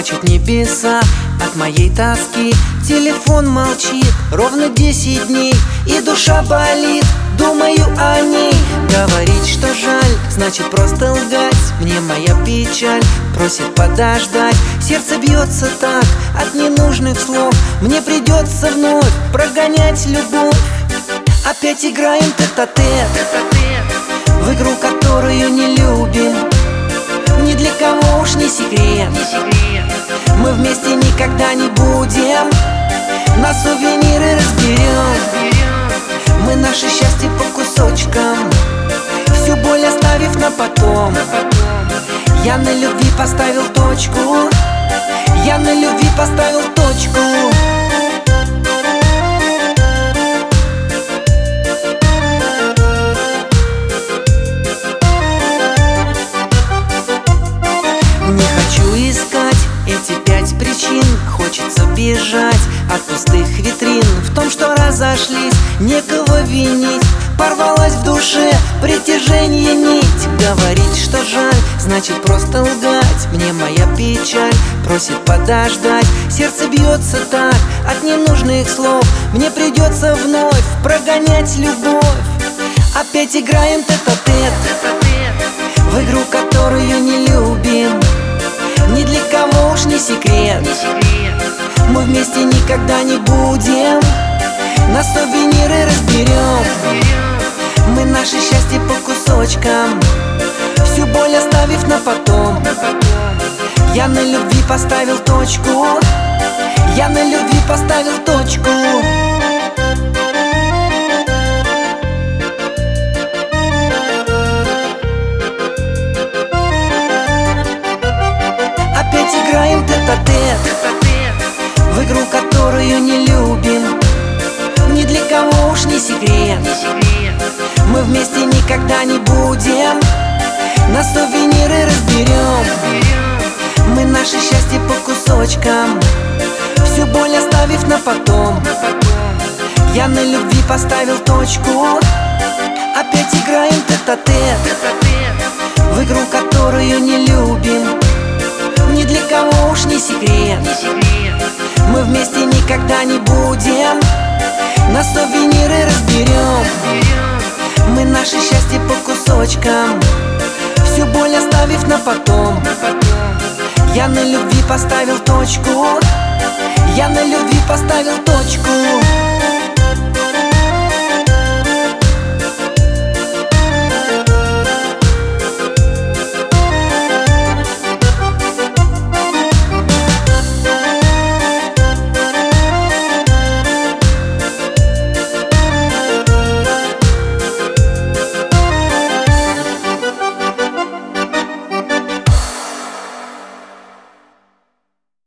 Плачут небеса от моей тоски. Телефон молчит ровно 10 дней, и душа болит, думаю о ней. Говорить, что жаль, значит просто лгать. Мне моя печаль просит подождать. Сердце бьется так от ненужных слов. Мне придется вновь прогонять любовь. Опять играем тет-а-тет в игру, которую не любим. Ни для кого уж не секрет, мы вместе никогда не будем. На сувениры разберем мы наше счастье по кусочкам, всю боль оставив на потом. Я на любви поставил точку, я на любви поставил точку. Не хочу искать эти 5 причин, хочется бежать от пустых витрин. В том, что разошлись, некого винить. Порвалась в душе притяжение нить. Говорить, что жаль, значит просто лгать. Мне моя печаль просит подождать. Сердце бьется так от ненужных слов. Мне придется вновь прогонять любовь. Опять играем тет-а-тет в игру, которую не любим. Ни для кого уж не секрет, мы вместе никогда не будем. На сувениры разберем мы наше счастье по кусочкам, всю боль оставив на потом. Я на любви поставил точку, я на любви поставил точку. Опять играем тет-а-тет в игру, которую не любим. Ни для кого уж не секрет, мы вместе никогда не будем. На сувениры разберем мы наше счастье по кусочкам, всю боль оставив на потом. Я на любви поставил точку. Опять играем тет-а-тет в игру, которую не любим. Ни для кого уж не секрет, мы вместе никогда не будем. На сувениры разберем мы наше счастье по кусочкам, всю боль оставив на потом. Я на любви поставил точку, я на любви поставил точку.